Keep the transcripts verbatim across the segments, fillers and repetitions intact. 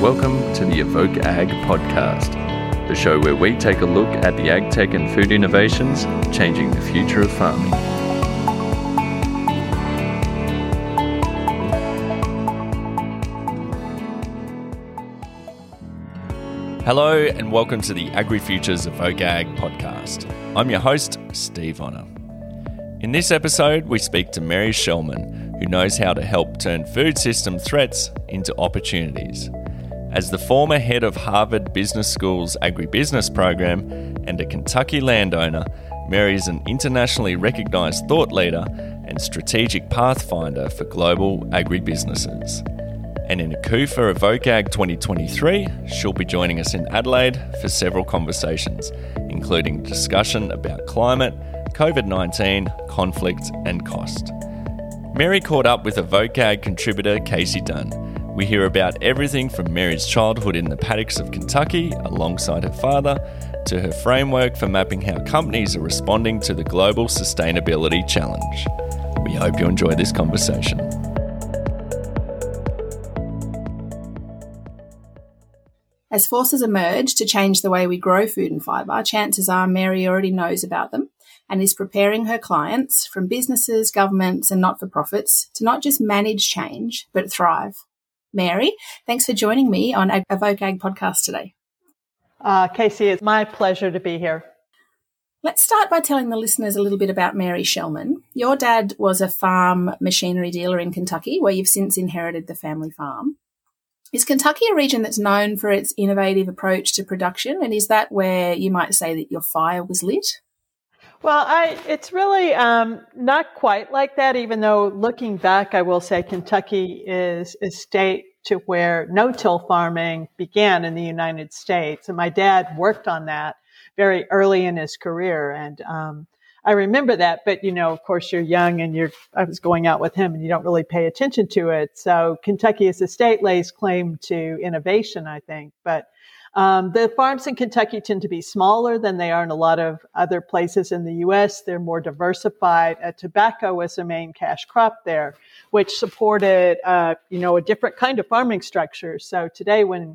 welcome to the Evoke Ag podcast, the show where we take a look at the ag tech and food innovations changing the future of farming. Hello and welcome to the AgriFutures Evoke Ag podcast. I'm your host, Steve Honor. In this episode, we speak to Mary Shellman, who knows how to help turn food system threats into opportunities. As the former head of Harvard Business School's agribusiness program and a Kentucky landowner, Mary is an internationally recognized thought leader and strategic pathfinder for global agribusinesses. And in a coup for Evoke Ag twenty twenty-three, she'll be joining us in Adelaide for several conversations, including discussion about climate, covid nineteen, conflict, and cost. Mary caught up with Evoke Ag contributor Casey Dunn. We hear about everything from Mary's childhood in the paddocks of Kentucky alongside her father, to her framework for mapping how companies are responding to the global sustainability challenge. We hope you enjoy this conversation. As forces emerge to change the way we grow food and fibre, chances are Mary already knows about them and is preparing her clients, from businesses, governments and not-for-profits, to not just manage change, but thrive. Mary, thanks for joining me on Evoke Ag podcast today. Uh, Casey, it's my pleasure to be here. Let's start by telling the listeners a little bit about Mary Shellman. Your dad was a farm machinery dealer in Kentucky, where you've since inherited the family farm. Is Kentucky a region that's known for its innovative approach to production, and is that where you might say that your fire was lit? Well, I, it's really um, not quite like that, even though looking back, I will say Kentucky is a state to where no-till farming began in the United States. And my dad worked on that very early in his career. And um, I remember that. But, you know, of course, you're young and you're, I was going out with him and you don't really pay attention to it. So Kentucky as a state lays claim to innovation, I think. But Um, the farms in Kentucky tend to be smaller than they are in a lot of other places in the U S. They're more diversified. Uh, tobacco was the main cash crop there, which supported, uh, you know, a different kind of farming structure. So today, when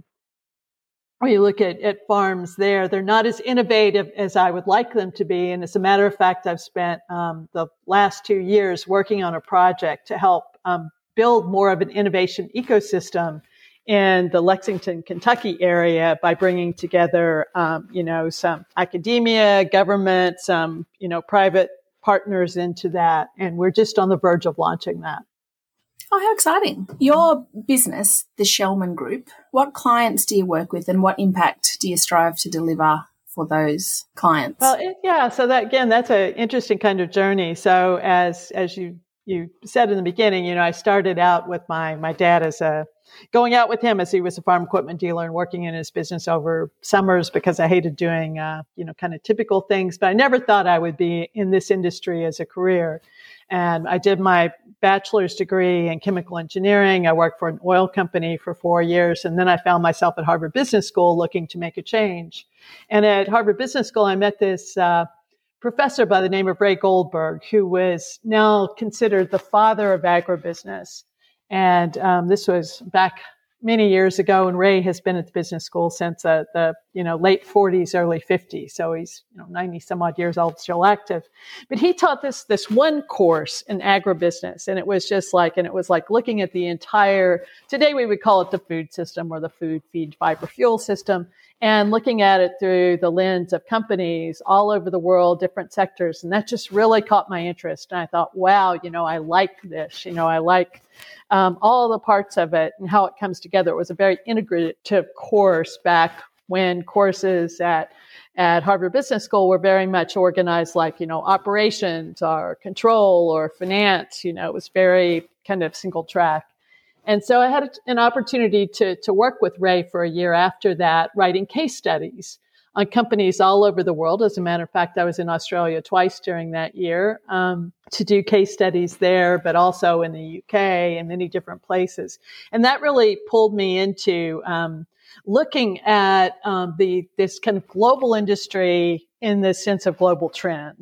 we look at, at farms there, they're not as innovative as I would like them to be. And as a matter of fact, I've spent um, the last two years working on a project to help um, build more of an innovation ecosystem in the Lexington, Kentucky area by bringing together, um, you know, some academia, government, some, you know, private partners into that. And we're just on the verge of launching that. Oh, how exciting. Your business, the Shellman Group, what clients do you work with and what impact do you strive to deliver for those clients? Well, it, yeah. So that, again, that's an interesting kind of journey. So as, as you, you said in the beginning, you know, I started out with my, my dad as a, going out with him as he was a farm equipment dealer and working in his business over summers because I hated doing, uh, you know, kind of typical things, but I never thought I would be in this industry as a career. And I did my bachelor's degree in chemical engineering. I worked for an oil company for four years. And then I found myself at Harvard Business School looking to make a change. And at Harvard Business School, I met this, uh, professor by the name of Ray Goldberg, who was now considered the father of agribusiness. And um, this was back many years ago, and Ray has been at the business school since uh, the you know late forties, early fifties. So he's you know ninety some odd years old, still active. But he taught this this one course in agribusiness, and it was just like, and it was like looking at the entire. Today we would call it the food system or the food, feed, fiber, fuel system, and looking at it through the lens of companies all over the world, different sectors, and that just really caught my interest. And I thought, wow, you know, I like this. You know, I like. Um, all the parts of it and how it comes together. It was a very integrative course back when courses at at Harvard Business School were very much organized like, you know, operations or control or finance. You know, it was very kind of single track. And so I had an opportunity to to work with Ray for a year after that, writing case studies on companies all over the world. As a matter of fact, I was in Australia twice during that year um, to do case studies there, but also in the U K and many different places. And that really pulled me into um, looking at um, the this kind of global industry in the sense of global trends.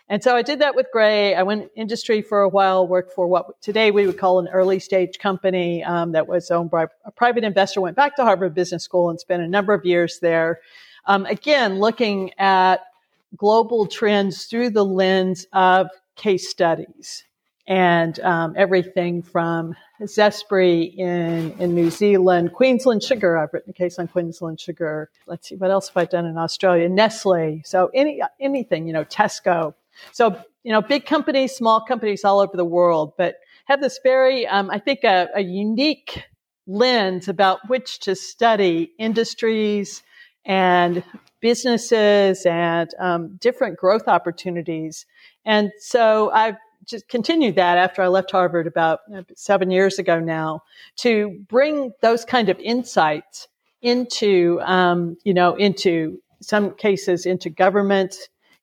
And so I did that with Gray. I went industry for a while, worked for what today we would call an early stage company um, that was owned by a private investor, went back to Harvard Business School and spent a number of years there. Um, again, looking at global trends through the lens of case studies and um, everything from Zespri in, in New Zealand, Queensland Sugar. I've written a case on Queensland Sugar. Let's see, what else have I done in Australia? Nestle. So any anything, you know, Tesco. So, you know, big companies, small companies all over the world, but have this very, um, I think, a, a unique lens about which to study industries and businesses and um, different growth opportunities. And so I've just continued that after I left Harvard about seven years ago now to bring those kind of insights into, um, you know, into some cases into government,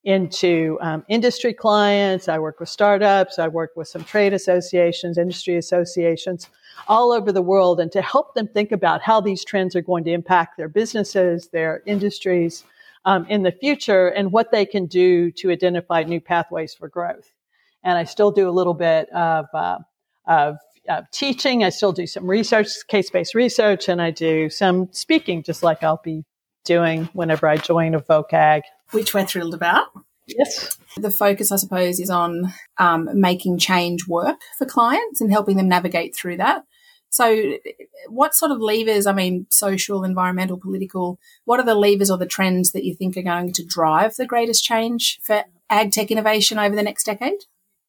into um, industry clients. I work with startups. I work with some trade associations, industry associations all over the world, and to help them think about how these trends are going to impact their businesses, their industries um, in the future, and what they can do to identify new pathways for growth. And I still do a little bit of, uh, of, of teaching. I still do some research, case-based research, and I do some speaking, just like I'll be doing whenever I join a V O C A G. Which we're thrilled about. Yes. The focus, I suppose, is on um, making change work for clients and helping them navigate through that. So what sort of levers, I mean, social, environmental, political, what are the levers or the trends that you think are going to drive the greatest change for ag tech innovation over the next decade?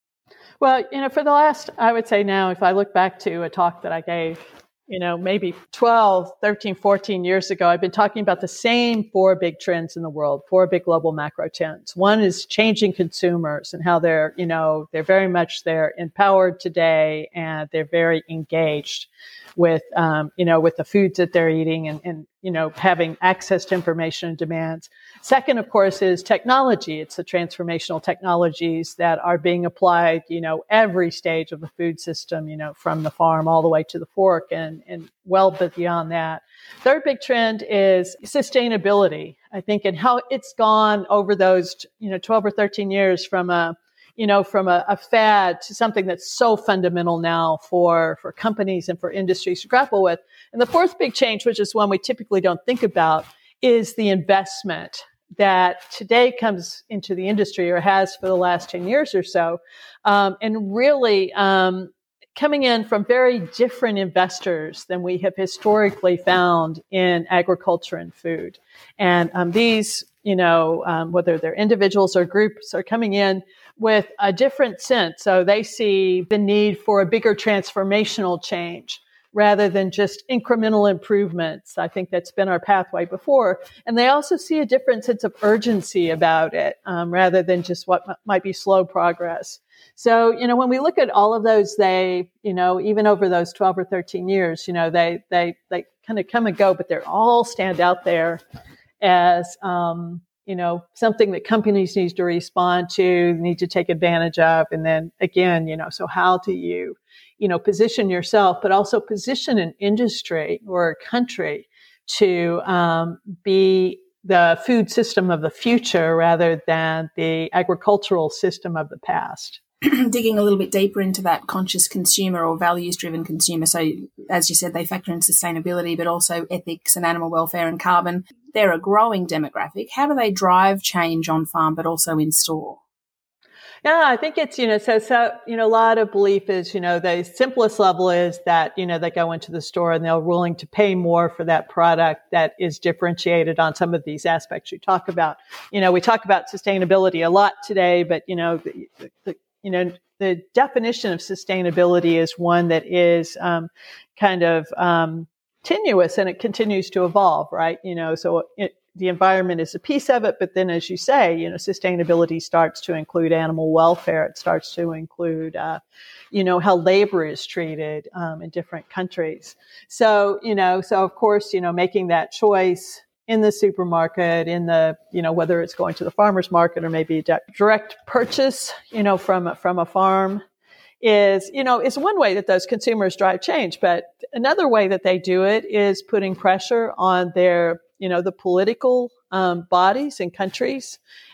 Well, you know, for the last, I would say now, if I look back to a talk that I gave, you know, maybe twelve, thirteen, fourteen years ago, I've been talking about the same four big trends in the world, four big global macro trends. One is changing consumers and how they're, you know, they're very much, they're empowered today and they're very engaged with, um, you know, with the foods that they're eating and, and, you know, having access to information and demands. Second, of course, is technology. It's the transformational technologies that are being applied, you know, every stage of the food system, you know, from the farm all the way to the fork and, and well beyond that. Third big trend is sustainability, I think, and how it's gone over those, you know, twelve or thirteen years from a, you know, from a, a fad to something that's so fundamental now for, for companies and for industries to grapple with. And the fourth big change, which is one we typically don't think about, is the investment that today comes into the industry or has for the last ten years or so. Um, and really um, coming in from very different investors than we have historically found in agriculture and food. And um, these, you know, um, whether they're individuals or groups, are coming in with a different sense. So they see the need for a bigger transformational change rather than just incremental improvements. I think that's been our pathway before. And they also see a different sense of urgency about it, um, rather than just what m- might be slow progress. So, you know, when we look at all of those, they, you know, even over those twelve or thirteen years, you know, they, they, they kind of come and go, but they're all stand out there as, um, you know, something that companies need to respond to, need to take advantage of. And then again, you know, so how do you, you know, position yourself, but also position an industry or a country to um, be the food system of the future rather than the agricultural system of the past. Digging a little bit deeper into that conscious consumer or values-driven consumer. So, as you said, they factor in sustainability, but also ethics and animal welfare and carbon. They're a growing demographic. How do they drive change on farm, but also in store? Yeah, I think it's, you know, so, so, you know, a lot of belief is, you know, the simplest level is that, you know, they go into the store and they're willing to pay more for that product that is differentiated on some of these aspects you talk about. You know, we talk about sustainability a lot today, but, you know, the, the you know, the definition of sustainability is one that is um, kind of um, tenuous, and it continues to evolve, right? You know, so it, the environment is a piece of it, but then, as you say, you know, sustainability starts to include animal welfare. It starts to include, uh, you know, how labor is treated um, in different countries. So, you know, so of course, you know, making that choice in the supermarket, in the, you know, whether it's going to the farmer's market or maybe a direct purchase, you know, from, from a farm is, you know, is one way that those consumers drive change. But another way that they do it is putting pressure on their, you know, the political um, bodies and countries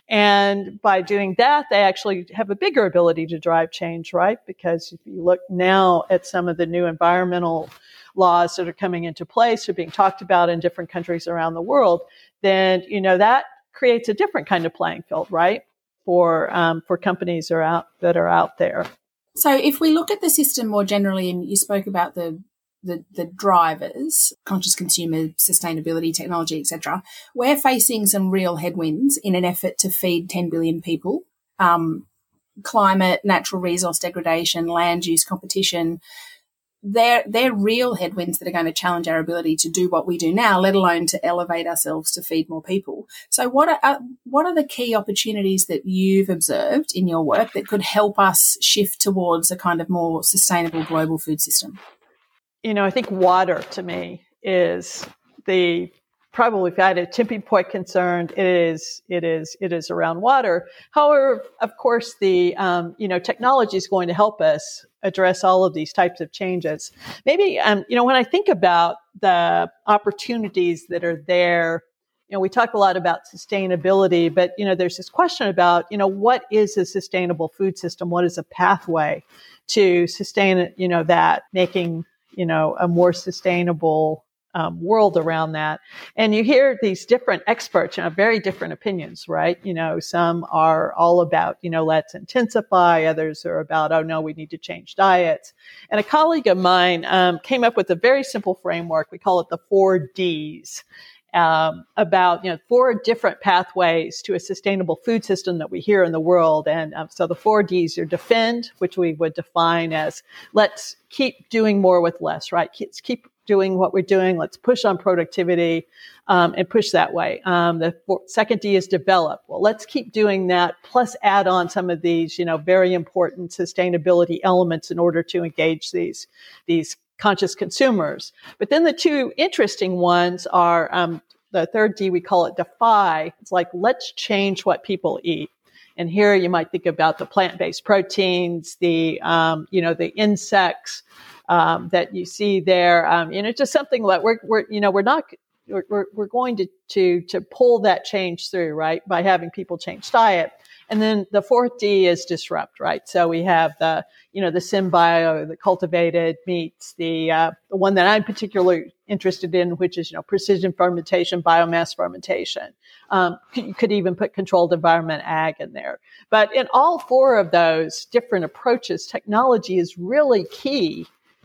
And by doing that, they actually have a bigger ability to drive change, right? Because if you look now at some of the new environmental laws that are coming into place or being talked about in different countries around the world, then, you know, that creates a different kind of playing field, right? For, um, for companies are out, that are out there. So if we look at the system more generally, and you spoke about the the, the drivers, conscious consumer, sustainability, technology, et cetera, we're facing some real headwinds in an effort to feed ten billion people. Um, climate, natural resource degradation, land use competition, they're, they're real headwinds that are going to challenge our ability to do what we do now, let alone to elevate ourselves to feed more people. So what are, uh, what are the key opportunities that you've observed in your work that could help us shift towards a kind of more sustainable global food system? You know, I think water to me is the probably, if I had a tipping point concern, it is, it is, it is around water. However, of course, the, um, you know, technology is going to help us address all of these types of changes. Maybe, um, you know, when I think about the opportunities that are there, you know, we talk a lot about sustainability, but, you know, there's this question about, you know, what is a sustainable food system? What is a pathway to sustain, you know, that, making, you know, a more sustainable um, world around that. And you hear these different experts, you know, very different opinions, right? You know, some are all about, you know, let's intensify. Others are about, oh, no, we need to change diets. And a colleague of mine um, came up with a very simple framework. We call it the four Ds. Um, about, you know, four different pathways to a sustainable food system that we hear in the world. And um, so the four Ds are defend, which we would define as let's keep doing more with less, right? Let's keep doing what we're doing. Let's push on productivity um, and push that way. Um, the four, second D is develop. Well, let's keep doing that, plus add on some of these, you know, very important sustainability elements in order to engage these, these conscious consumers. But then the two interesting ones are um, the third D, we call it defy. It's like, let's change what people eat. And here you might think about the plant-based proteins, the, um, you know, the insects um, that you see there. Um, you know, just something like we're, we're, you know, we're not, we're, we're going to, to, to pull that change through, right? By having people change diet. And then the fourth D is disrupt, right? So we have the, you know, the symbio, the cultivated meats, the, uh, the one that I'm particularly interested in, which is, you know, precision fermentation, biomass fermentation. Um, you could even put controlled environment ag in there. But in all four of those different approaches, technology is really key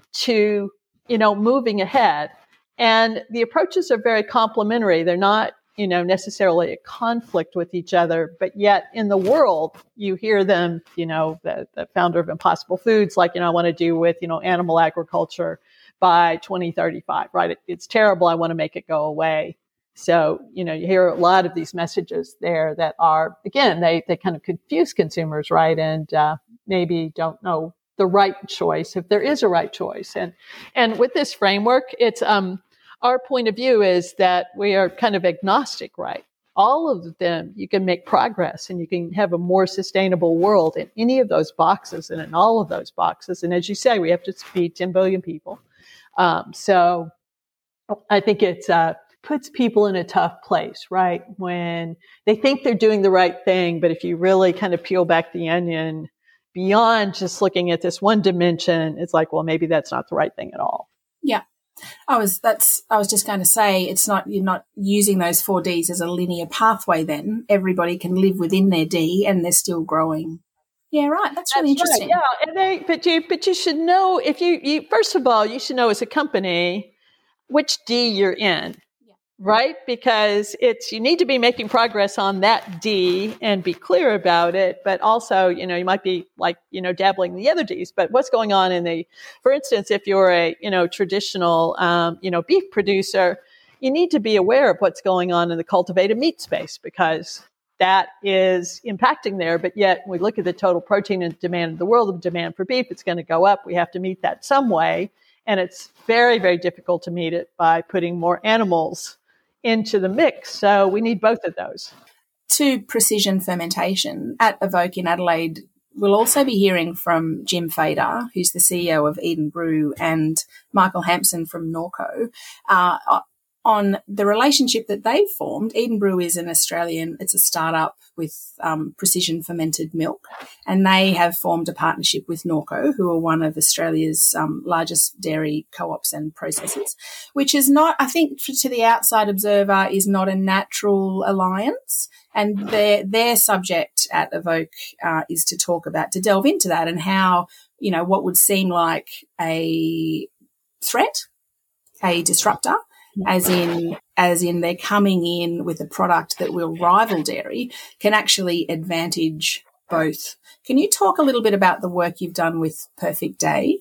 to, you know, moving ahead. And the approaches are very complementary. They're not, you know, necessarily a conflict with each other, but yet in the world, you hear them, you know, the, the founder of Impossible Foods, like, you know, I want to do with, you know, animal agriculture by twenty thirty-five, right? It, it's terrible. I want to make it go away. So, you know, you hear a lot of these messages there that are, again, they, they kind of confuse consumers, right? And uh, maybe don't know the right choice, if there is a right choice. And, and with this framework, it's, um, our point of view is that we are kind of agnostic, right? All of them, you can make progress and you can have a more sustainable world in any of those boxes and in all of those boxes. And as you say, we have to feed ten billion people. Um, so I think it uh, puts people in a tough place, right? When they think they're doing the right thing, but if you really kind of peel back the onion beyond just looking at this one dimension, it's like, well, maybe that's not the right thing at all. Yeah. I was that's I was just going to say it's not you're not using those four Ds as a linear pathway. Then everybody can live within their D and they're still growing. Yeah, right. That's really That's interesting. Right. Yeah, and they, but you but you should know if you, you first of all you should know as a company which D you're in. Right? Because it's, you need to be making progress on that D and be clear about it. But also, you know, you might be like, you know, dabbling in the other Ds, but what's going on in the, for instance, if you're a, you know, traditional, um, you know, beef producer, you need to be aware of what's going on in the cultivated meat space because that is impacting there. But yet when we look at the total protein demand in the world, the demand for beef, it's going to go up. We have to meet that some way. And it's very, very difficult to meet it by putting more animals into the mix. So we need both of those. To precision fermentation at Evoke in Adelaide, we'll also be hearing from Jim Fader, who's the C E O of Eden Brew, and Michael Hampson from Norco. Uh, on the relationship that they've formed. Eden Brew is an Australian, it's a startup with um, precision fermented milk, and they have formed a partnership with Norco, who are one of Australia's um, largest dairy co-ops and processors, which is not, I think, to the outside observer, is not a natural alliance. And their their subject at Evoke uh, is to talk about, to delve into that and how, you know, what would seem like a threat, a disruptor, as in as in they're coming in with a product that will rival dairy, can actually advantage both. Can you talk a little bit about the work you've done with Perfect Day?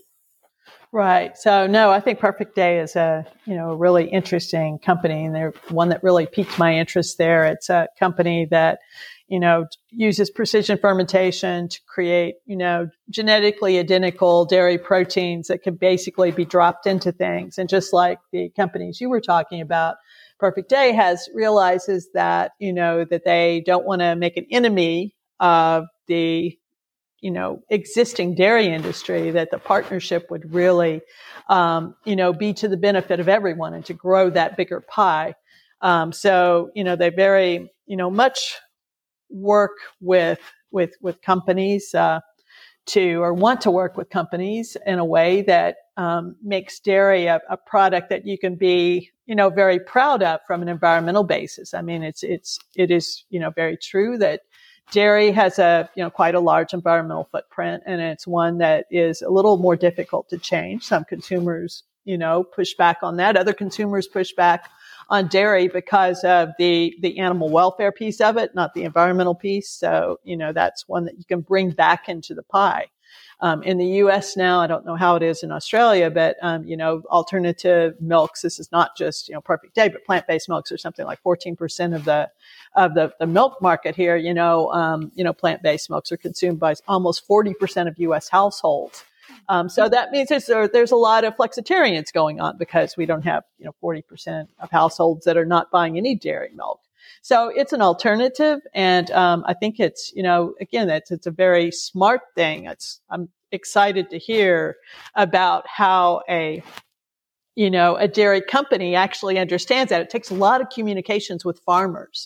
Right. So no, I think Perfect Day is a, you know, a really interesting company, and they're one that really piqued my interest there. It's a company that, you know, uses precision fermentation to create, you know, genetically identical dairy proteins that can basically be dropped into things. And just like the companies you were talking about, Perfect Day has realizes that, you know, that they don't want to make an enemy of the, you know, existing dairy industry, that the partnership would really, um, you know, be to the benefit of everyone and to grow that bigger pie. Um, so, you know, they very, you know, much work with, with, with companies, uh, to, or want to work with companies in a way that, um, makes dairy a, a product that you can be, you know, very proud of from an environmental basis. I mean, it's, it's, it is, you know, very true that dairy has a, you know, quite a large environmental footprint, and it's one that is a little more difficult to change. Some consumers, you know, push back on that. Other consumers push back on dairy because of the, the animal welfare piece of it, not the environmental piece. So, you know, that's one that you can bring back into the pie. Um, in the U S now, I don't know how it is in Australia, but, um, you know, alternative milks, this is not just, you know, Perfect Day, but plant-based milks are something like fourteen percent of the, of the, the milk market here. You know, um, you know, plant-based milks are consumed by almost forty percent of U S households. Um, so that means there's, there's a lot of flexitarians going on because we don't have, you know, forty percent of households that are not buying any dairy milk. So it's an alternative. And, um, I think it's, you know, again, it's, it's a very smart thing. It's, I'm excited to hear about how a, you know, a dairy company actually understands that. It takes a lot of communications with farmers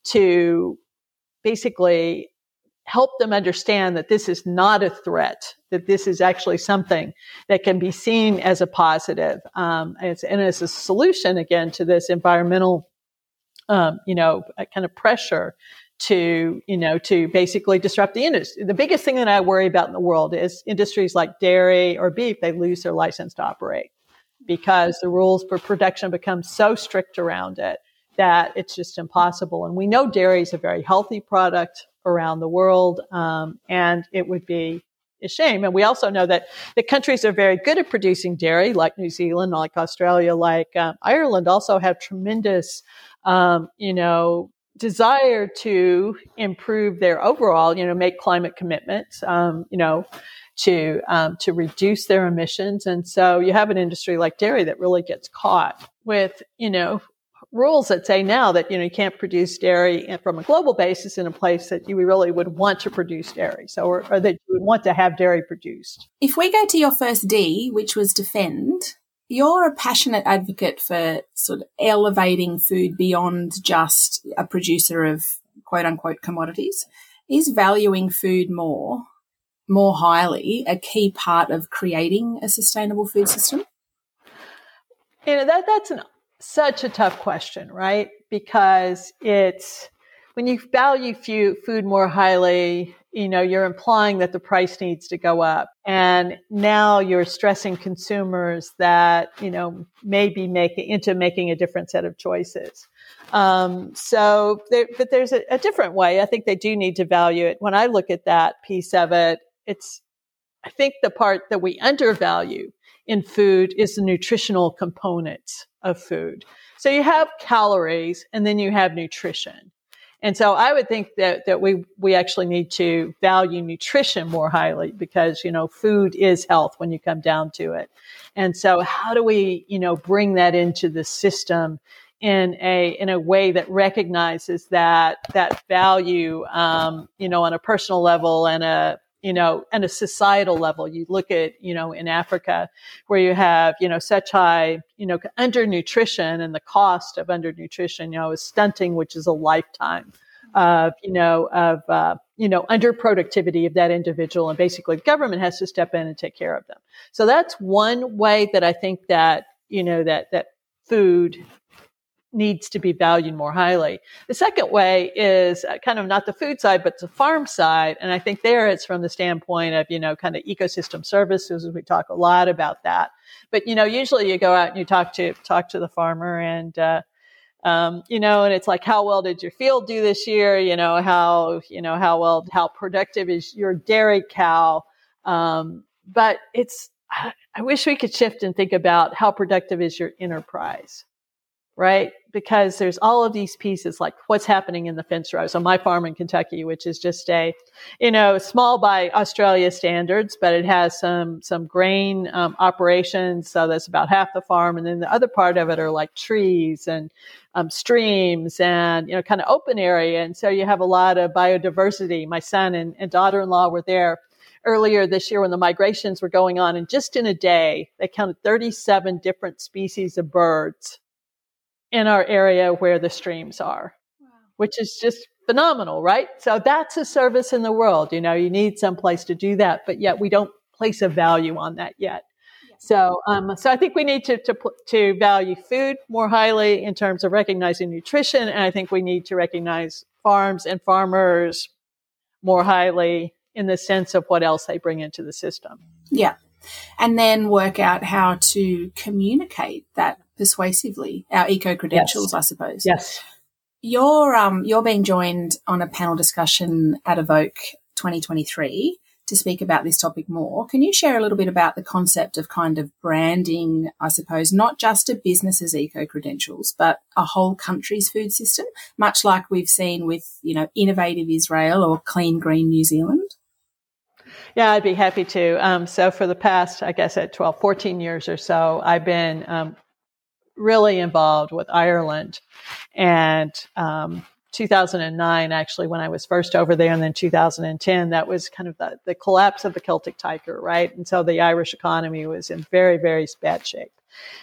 to basically help them understand that this is not a threat, that this is actually something that can be seen as a positive. Um, and, it's, and as a solution, again, to this environmental, um, you know, kind of pressure to, you know, to basically disrupt the industry. The biggest thing that I worry about in the world is industries like dairy or beef, they lose their license to operate because the rules for production become so strict around it that it's just impossible. And we know dairy is a very healthy product around the world, um, and it would be a shame. And we also know that the countries are very good at producing dairy, like New Zealand, like Australia, like um, Ireland, also have tremendous, um, you know, desire to improve their overall, you know, make climate commitments, um, you know, to um, to reduce their emissions. And so you have an industry like dairy that really gets caught with, you know, rules that say now that, you know, you can't produce dairy from a global basis in a place that you really would want to produce dairy. So, or, or that you would want to have dairy produced. If we go to your first D, which was defend, you're a passionate advocate for sort of elevating food beyond just a producer of quote unquote commodities. Is valuing food more, more highly a key part of creating a sustainable food system? You know, that that's an such a tough question, right? Because it's, when you value food more highly, you know, you're implying that the price needs to go up. And now you're stressing consumers that, you know, maybe making into making a different set of choices. Um, so there, but there's a, a different way. I think they do need to value it. When I look at that piece of it, it's, I think the part that we undervalue in food is the nutritional components of food. So you have calories and then you have nutrition. And so I would think that, that we, we actually need to value nutrition more highly because, you know, food is health when you come down to it. And so how do we, you know, bring that into the system in a, in a way that recognizes that, that value, um, you know, on a personal level and a, you know, at a societal level. You look at, you know, in Africa where you have, you know, such high, you know, undernutrition, and the cost of undernutrition, you know, is stunting, which is a lifetime of, you know, of, uh, you know, underproductivity of that individual. And basically the government has to step in and take care of them. So that's one way that I think that, you know, that, that food needs to be valued more highly. The second way is kind of not the food side, but the farm side. And I think there it's from the standpoint of, you know, kind of ecosystem services. We talk a lot about that. But, you know, usually you go out and you talk to, talk to the farmer and, uh, um, you know, and it's like, how well did your field do this year? You know, how, you know, how well, how productive is your dairy cow? Um, but it's, I wish we could shift and think about how productive is your enterprise. Right? Because there's all of these pieces, like what's happening in the fence row. So my farm in Kentucky, which is just a, you know, small by Australia standards, but it has some, some grain um, operations. So that's about half the farm. And then the other part of it are like trees and um, streams and, you know, kind of open area. And so you have a lot of biodiversity. My son and, and daughter-in-law were there earlier this year when the migrations were going on. And just in a day, they counted thirty-seven different species of birds in our area where the streams are, wow. Which is just phenomenal, right? So that's a service in the world. You know, you need some place to do that, but yet we don't place a value on that yet. Yeah. So, um, so I think we need to, to, to value food more highly in terms of recognizing nutrition. And I think we need to recognize farms and farmers more highly in the sense of what else they bring into the system. Yeah. And then work out how to communicate that persuasively, our eco-credentials, yes. I suppose. Yes. You're, um, you're being joined on a panel discussion at Evoke twenty twenty-three to speak about this topic more. Can you share a little bit about the concept of kind of branding, I suppose, not just a business's eco-credentials, but a whole country's food system, much like we've seen with, you know, Innovative Israel or Clean Green New Zealand? Yeah, I'd be happy to. Um, so for the past, I guess, at twelve, fourteen years or so, I've been um, really involved with Ireland. And um, two thousand nine, actually, when I was first over there, and then two thousand ten, that was kind of the, the collapse of the Celtic Tiger, right? And so the Irish economy was in very, very bad shape.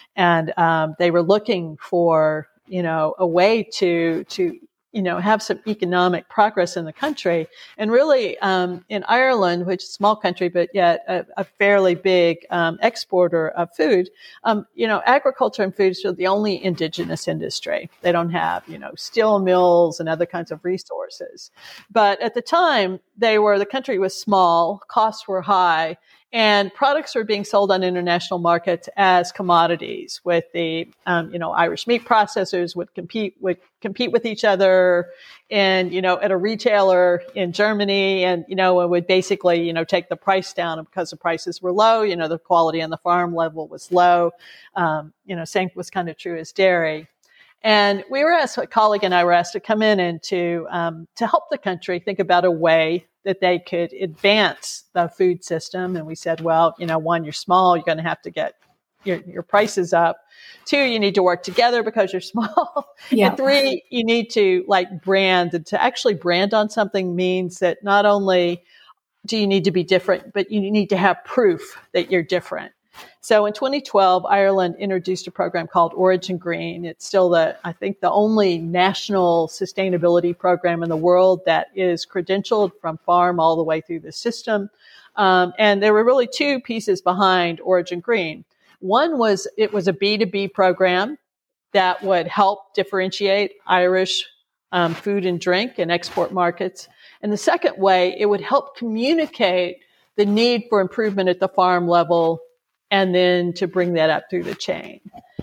And um, they were looking for, you know, a way to, to, you know, have some economic progress in the country. And really, um, in Ireland, which is a small country, but yet a, a fairly big um, exporter of food, um, you know, agriculture and food is the only indigenous industry. They don't have, you know, steel mills and other kinds of resources. But at the time, they were, the country was small, costs were high, and products were being sold on international markets as commodities. With the, um, you know, Irish meat processors would compete would compete with each other, and you know, at a retailer in Germany, and you know, it would basically, you know, take the price down because the prices were low. You know, the quality on the farm level was low. Um, you know, same was kind of true as dairy. And we were asked, a colleague and I were asked to come in and to um, to help the country think about a way that they could advance the food system. And we said, well, you know, one, you're small, you're going to have to get your, your prices up. Two, you need to work together because you're small. Yeah. And three, you need to like brand. And to actually brand on something means that not only do you need to be different, but you need to have proof that you're different. So in twenty twelve, Ireland introduced a program called Origin Green. It's still the, I think, the only national sustainability program in the world that is credentialed from farm all the way through the system. Um, and there were really two pieces behind Origin Green. One was it was a B two B program that would help differentiate Irish um, food and drink in export markets. And the second way, it would help communicate the need for improvement at the farm level and then to bring that up through the chain.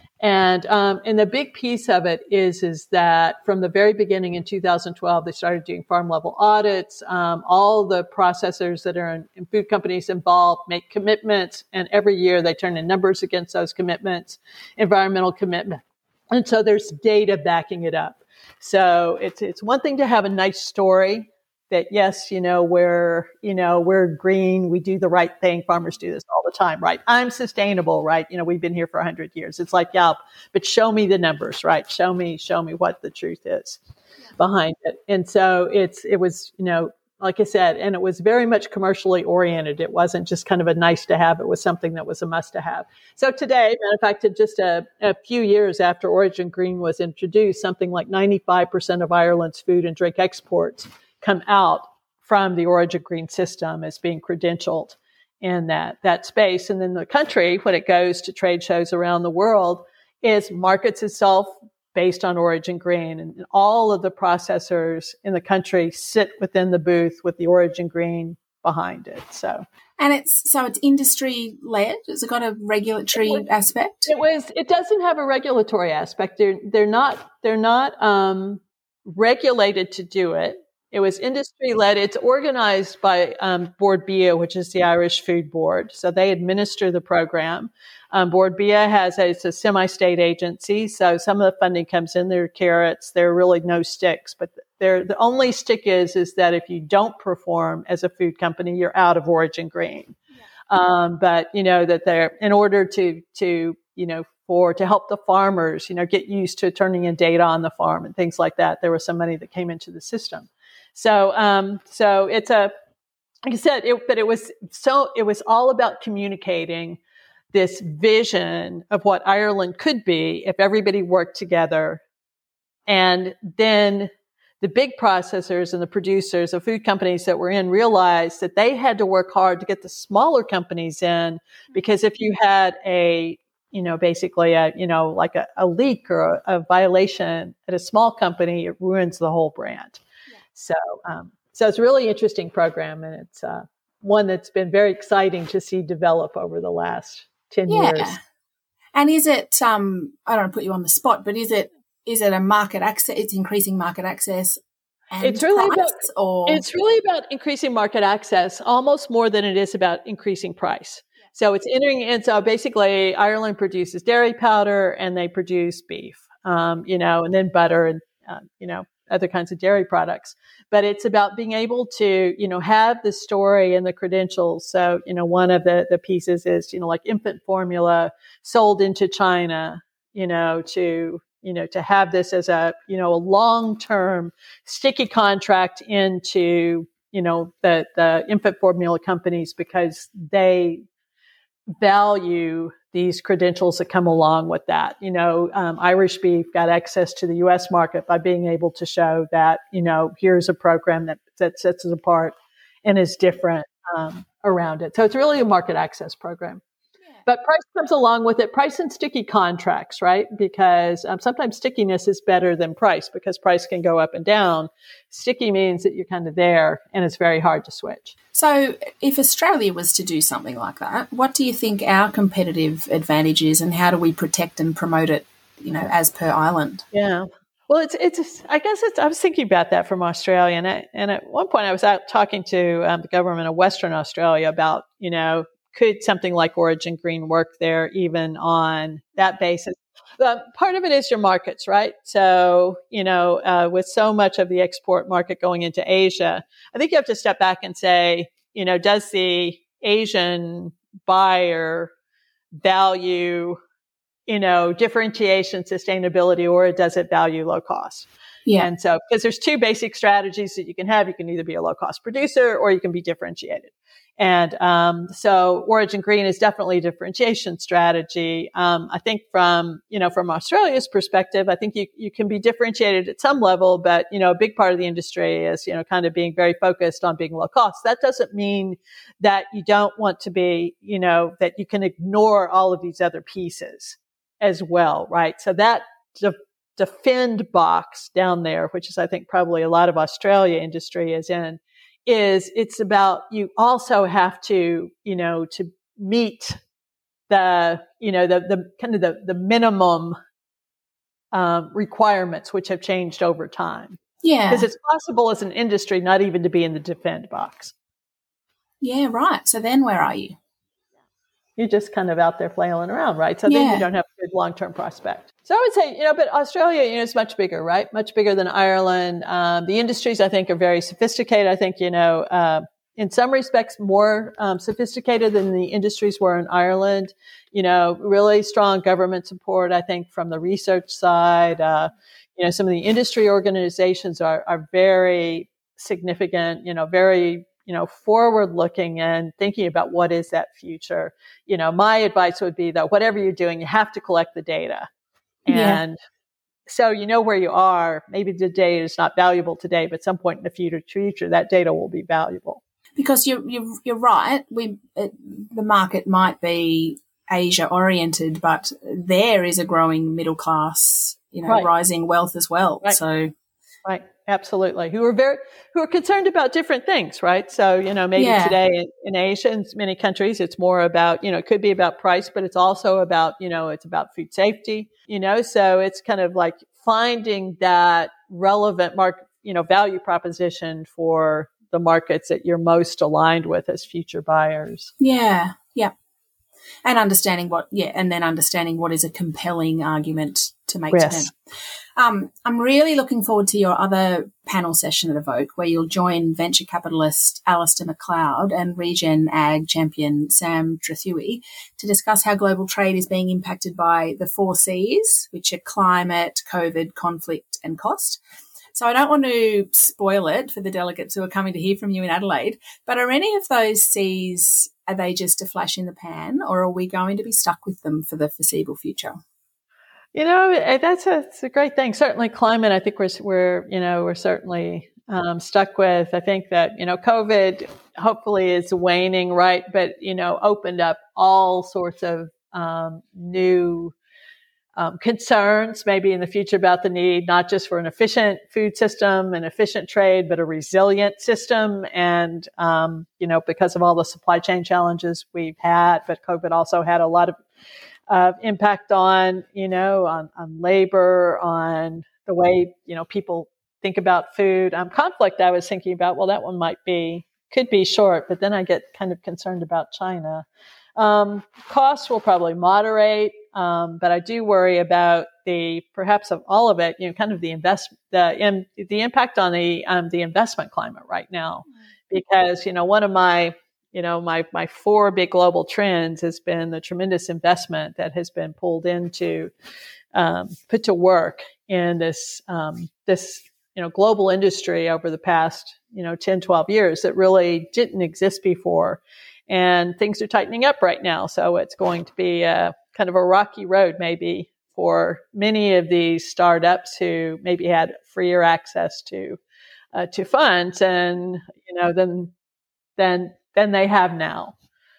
And um, and the big piece of it is, is that from the very beginning in two thousand twelve, they started doing farm level audits. Um, all the processors that are in, in food companies involved make commitments, and every year they turn in numbers against those commitments, environmental commitment. And so there's data backing it up. So it's it's one thing to have a nice story that, yes, you know, we're, you know, we're green, we do the right thing, farmers do this all the time, right? I'm sustainable, right? You know, we've been here for a hundred years. It's like, yeah, but show me the numbers, right? Show me, show me what the truth is behind it. And so it's, it was, you know, like I said, and it was very much commercially oriented. It wasn't just kind of a nice to have. It was something that was a must to have. So today, matter of fact, just a, a few years after Origin Green was introduced, something like ninety-five percent of Ireland's food and drink exports come out from the Origin Green system as being credentialed in that, that space. And then the country, when it goes to trade shows around the world, is markets itself based on Origin Green. And all of the processors in the country sit within the booth with the Origin Green behind it. So, and it's so it's industry led. Has it got a regulatory it was, aspect? It was. It doesn't have a regulatory aspect. They're they're not they're not um, regulated to do it. It was industry led. It's organized by um, Board B I A, which is the Irish Food Board. So they administer the program. Um, Board B I A has a, it's a semi-state agency. So some of the funding comes in. There are carrots. There are really no sticks. But there, the only stick is is that if you don't perform as a food company, you're out of Origin Green. Yeah. Um, but you know that they're in order to to you know for to help the farmers you know get used to turning in data on the farm and things like that. There was some money that came into the system. So, um, so it's a, like I said, it, but it was so, it was all about communicating this vision of what Ireland could be if everybody worked together. And then the big processors and the producers, the food companies that were in, realized that they had to work hard to get the smaller companies in, because if you had a, you know, basically a, you know, like a, a leak or a, a violation at a small company, it ruins the whole brand. So, um, so it's a really interesting program, and it's uh, one that's been very exciting to see develop over the last ten yeah. years. And is it? Um, I don't want to put you on the spot, but is it? Is it a market access? It's increasing market access. And it's really price, about. Or? It's really about increasing market access, almost more than it is about increasing price. So it's entering, and so basically, Ireland produces dairy powder, and they produce beef, um, you know, and then butter, and uh, you know. other kinds of dairy products, but it's about being able to, you know, have the story and the credentials. So, you know, one of the, the pieces is, you know, like infant formula sold into China, you know, to, you know, to have this as a, you know, a long-term sticky contract into, you know, the, the infant formula companies, because they value these credentials that come along with that. You know, um, Irish beef got access to the U S market by being able to show that, you know, here's a program that, that sets us apart and is different um, around it. So it's really a market access program. Yeah. But price comes along with it. Price and sticky contracts, right? Because um, sometimes stickiness is better than price, because price can go up and down. Sticky means that you're kind of there, and it's very hard to switch. So if Australia was to do something like that, what do you think our competitive advantage is, and how do we protect and promote it, you know, as per island? Yeah. Well, it's, it's, I guess it's, I was thinking about that from Australia. And, I, and at one point I was out talking to um, the government of Western Australia about, you know, could something like Origin Green work there even on that basis? Uh, part of it is your markets, right? So, you know, uh, with so much of the export market going into Asia, I think you have to step back and say, you know, does the Asian buyer value, you know, differentiation, sustainability, or does it value low cost? Yeah. And so, because there's two basic strategies that you can have. You can either be a low cost producer or you can be differentiated. And um, so Origin Green is definitely a differentiation strategy. Um, I think from, you know, from Australia's perspective, I think you, you can be differentiated at some level, but, you know, a big part of the industry is, you know, kind of being very focused on being low cost. That doesn't mean that you don't want to be, you know, that you can ignore all of these other pieces as well, right? So that de- defend box down there, which is, I think, probably a lot of Australia industry is in, is it's about, you also have to, you know, to meet the, you know, the, the kind of the, the minimum um, requirements, which have changed over time. Yeah. Because it's possible as an industry not even to be in the defend box. Yeah, right. So then where are you? You're just kind of out there flailing around, right? So yeah. then you don't have a good long-term prospect. So I would say, you know, but Australia, you know, is much bigger, right? Much bigger than Ireland. Um, the industries, I think, are very sophisticated. I think, you know, uh, in some respects, more um, sophisticated than the industries were in Ireland. You know, really strong government support, I think, from the research side. Uh, you know, some of the industry organizations are, are very significant, you know, very, you know, forward looking and thinking about what is that future. You know, my advice would be that whatever you're doing, you have to collect the data. And yeah. So you know where you are. Maybe the data is not valuable today, but at some point in the future, future that data will be valuable. Because you're you're, you're right. We it, the market might be Asia oriented, but there is a growing middle class, you know, right. rising wealth as well. Right. So, right, absolutely. Who are very who are concerned about different things, right? So you know, maybe yeah. today in, in Asia, in many countries, it's more about, you know, it could be about price, but it's also about, you know, it's about food safety. You know, so it's kind of like finding that relevant market, you know, value proposition for the markets that you're most aligned with as future buyers. Yeah, yeah. And understanding what, yeah, and then understanding what is a compelling argument to make yes. to them. Um, I'm really looking forward to your other panel session at Evoke, where you'll join venture capitalist Alistair McLeod and Regen Ag champion Sam Drathui to discuss how global trade is being impacted by the four C's, which are climate, COVID, conflict, and cost. So I don't want to spoil it for the delegates who are coming to hear from you in Adelaide, but are any of those C's, are they just a flash in the pan, or are we going to be stuck with them for the foreseeable future? You know, that's a, it's a great thing. Certainly climate, I think we're, we're, you know, we're certainly um, stuck with. I think that, you know, COVID hopefully is waning, right? But, you know, opened up all sorts of um, new um, concerns maybe in the future about the need, not just for an efficient food system, an efficient trade, but a resilient system. And, um, you know, because of all the supply chain challenges we've had, but COVID also had a lot of Uh, impact on, you know, on, on labor, on the way, you know, people think about food. Um, conflict, I was thinking about, well, that one might be, could be short, but then I get kind of concerned about China. Um, costs will probably moderate, um, but I do worry about the, perhaps of all of it, you know, kind of the invest, the, in, the impact on the, um, the investment climate right now. Because, you know, one of my, You know, my, my four big global trends has been the tremendous investment that has been pulled into, um, put to work in this, um, this, you know, global industry over the past, you know, ten, twelve years that really didn't exist before. And things are tightening up right now. So it's going to be a kind of a rocky road maybe for many of these startups who maybe had freer access to, uh, to funds and, you know, then, then, than they have now.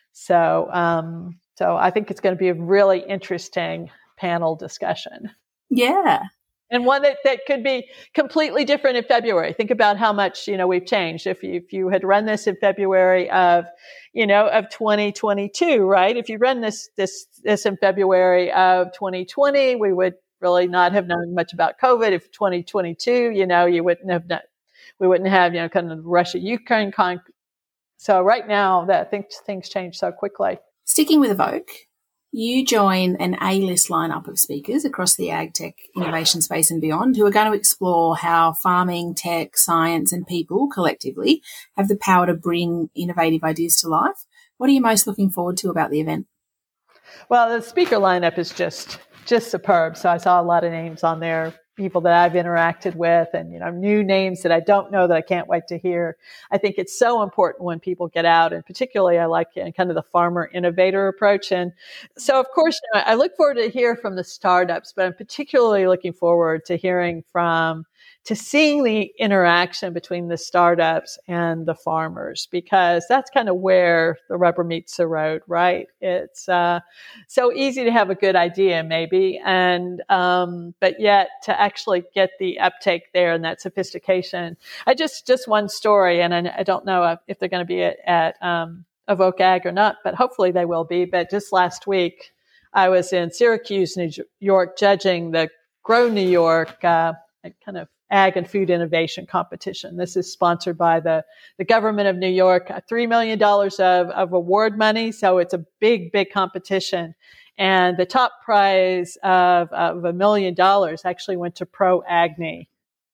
So, um, so I think it's going to be a really interesting panel discussion. Yeah. And one that, that could be completely different in February. Think about how much, you know, we've changed. If you, if you had run this in February of, you know, of twenty twenty-two, right? If you run this, this, this in February of twenty twenty, we would really not have known much about COVID. If twenty twenty-two, you know, you wouldn't have, not, we wouldn't have, you know, kind of Russia-Ukraine conflict. So right now, that things things change so quickly. Sticking with Evoke, you join an A-list lineup of speakers across the ag tech innovation space and beyond who are going to explore how farming, tech, science and people collectively have the power to bring innovative ideas to life. What are you most looking forward to about the event? Well, the speaker lineup is just just superb. So I saw a lot of names on there, people that I've interacted with and, you know, new names that I don't know that I can't wait to hear. I think it's so important when people get out, and particularly I like kind of the farmer innovator approach. And so, of course, you know, I look forward to hear from the startups, but I'm particularly looking forward to hearing from to seeing the interaction between the startups and the farmers, because that's kind of where the rubber meets the road, right? It's uh, so easy to have a good idea, maybe, and um, but yet to actually get the uptake there and that sophistication. I just just one story, and I, I don't know if they're going to be at, at um, Evoke Ag or not, but hopefully they will be. But just last week, I was in Syracuse, New York, judging the Grow New York uh, kind of ag and food innovation competition. This is sponsored by the, the government of New York, three million dollars of, of award money. So it's a big, big competition. And the top prize of, of a million dollars actually went to Pro Agni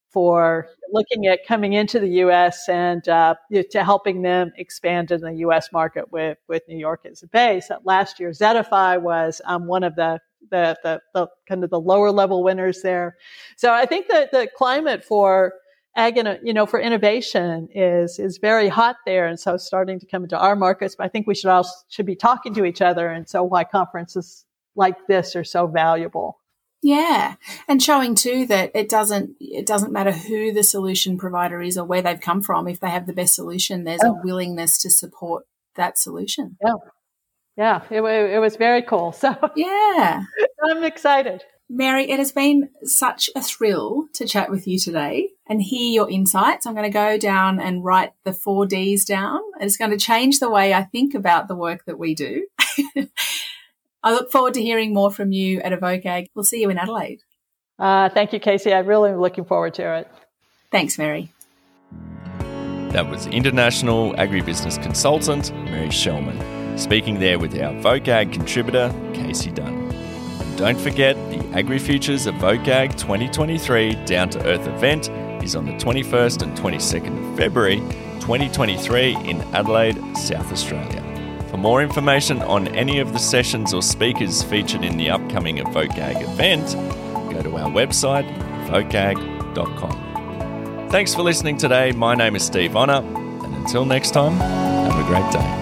for looking at coming into the U S and uh, to helping them expand in the U S market with, with New York as a base. Last year, Zetify was um, one of the The, the, the kind of the lower level winners there. So I think that the climate for ag, you know, for innovation is is very hot there, and so starting to come into our markets. But I think we should all should be talking to each other, and so why conferences like this are so valuable. Yeah, and showing too that it doesn't it doesn't matter who the solution provider is or where they've come from. If they have the best solution, there's oh. a willingness to support that solution. Yeah, yeah, it, it was very cool. So yeah, I'm excited. Mary, it has been such a thrill to chat with you today and hear your insights. I'm going to go down and write the four Ds down. It's going to change the way I think about the work that we do. I look forward to hearing more from you at Evocag. We'll see you in Adelaide. Uh, thank you, Casey. I'm really looking forward to it. Thanks, Mary. That was international agribusiness consultant Mary Shellman, speaking there with our Evocag contributor, Casey Dunn. Don't forget, the AgriFutures Evocag twenty twenty-three Down to Earth event is on the twenty-first and twenty-second of February twenty twenty-three in Adelaide, South Australia. For more information on any of the sessions or speakers featured in the upcoming Evocag event, go to our website, evocag dot com. Thanks for listening today. My name is Steve Honor, and until next time, have a great day.